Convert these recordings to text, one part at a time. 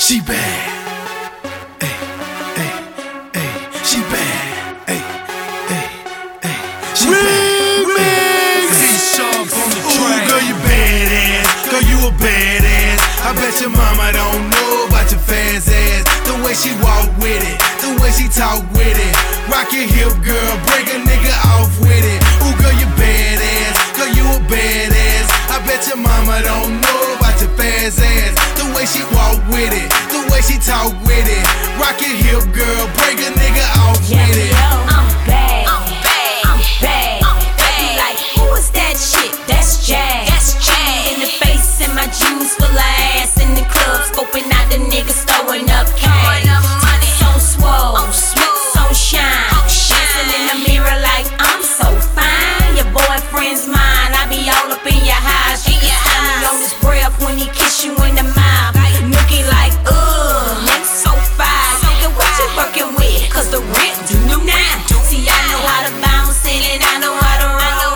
She bad. Ay, ay, ay. She bad. Ay, ay, ay. She bad. T-Sharp on the track. Ooh, girl, you badass. Girl, you a badass. I bet your mama don't know about your fast ass. The way she walk with it, the way she talk with it. Rock your hip, girl, break a nigga off with it. Ooh, girl, you badass. Girl, you a badass. I bet your mama don't know about your fast ass. The way she walk with it, the way she talk with it. Rock your hip, girl, break a nigga off with it. I'm bad, I'm bad, I'm bad, I'm bad. Be like, who is that shit? That's Jazz. That's Jazz. In the face and my juice full of ass in the club, scoping out the niggas throwing up cash. So swole, so shine, dancing in the mirror like I'm so fine. Your boyfriend's mine, I be all up in your highs. You can smell me on his breath when he kiss you in the mouth. Looking like, that's so fine. Nigga, what you working with? Cause the rent do now. See, I know how to bounce it and I know how to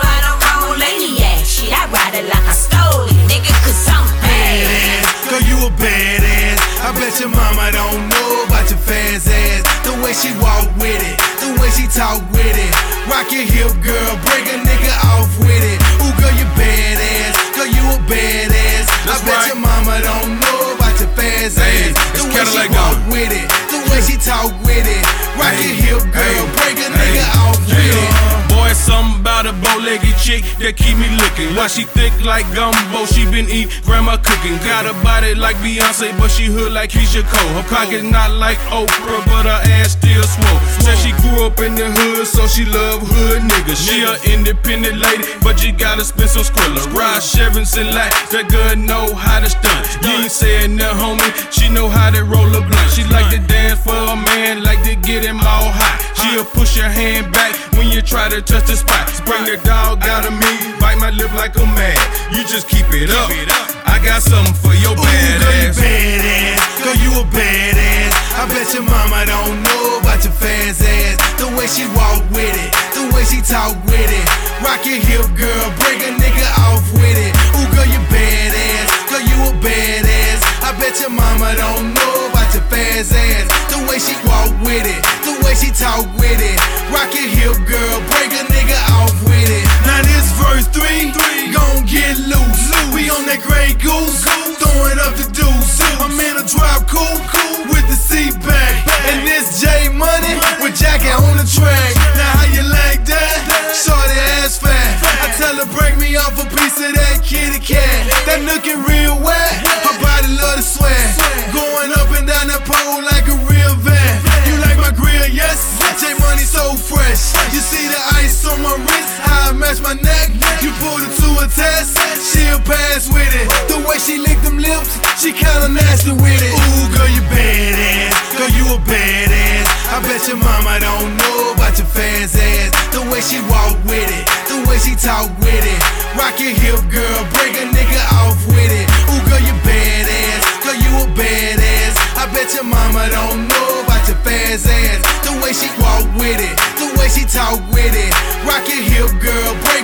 roll. Lady ass shit, I ride it like I stole it, nigga, cause I'm bad. Girl, you a badass. I bet your mama don't know about your fast ass. The way she walk with it, the way she talk with it. Rock your hip, girl, break a nigga off with it. Ooh, girl, you badass. Girl, you a badass. I bet your mama don't know about your fast ass. The way she walk with it, the way she talk with it. Rock your hip, girl, break a nigga off with it. Boy, something about a bow-legged chick that keep me looking. Why she thick like gumbo, she been eat grandma cooking. Got a body like Beyonce, but she hood like Keisha Cole. Her pockets not like Oprah, but her ass still swole. Said she grew up in the hood, so she love hood niggas. She a independent lady, but you gotta spend some skrilla. Ride Chevins and like that girl know how to stunt. You ain't saying that, homie, she know how to roll a blunt. She like to dance for a man, like to get him all hot. She'll push your hand back when you try to touch the spot. Bring the dog out of me, bite my lip like a man. You just keep it up. I got something for your bad ass. Girl, you badass. Girl, you a badass. I bet your mama don't know about your fast ass. The way she walk with it, the way she talk with it. Rock your hip, girl, break a nigga off with it. Ooh, girl, you badass. Girl, you a badass. I bet your mama don't know about your fast ass. The way she walk with it, the way she talk with it. Rock your hip, girl, break a nigga off with it. Now this verse 3, gon' get loose. We on that Grey Goose, throwing up the deuce. I'm in a drop coupe with the seat back, and this J Money with Jackie on the track. Now how you like that? Shorty ass fat. I tell her break me off a piece of that kitty cat. That looking real wet. Her body love the sweat. Going up and down that pole like a real van. You like my grill, yes? J Money so fresh. You see the ice on my wrist, how I match my neck. You put it to a test, she'll pass with it. The way she lick them lips, she kinda nasty with it. Ooh, girl, you badass. Girl, you a badass. I bet your mama don't know about your fast ass. The way she walk with it, the way she talk with it. Rock your hip, girl, break a nigga off with it. Ooh, girl, you badass. Girl, you a badass. I bet your mama don't know about your fast ass. The way she walk with it, the way she talk with it. Rock your hip, girl, break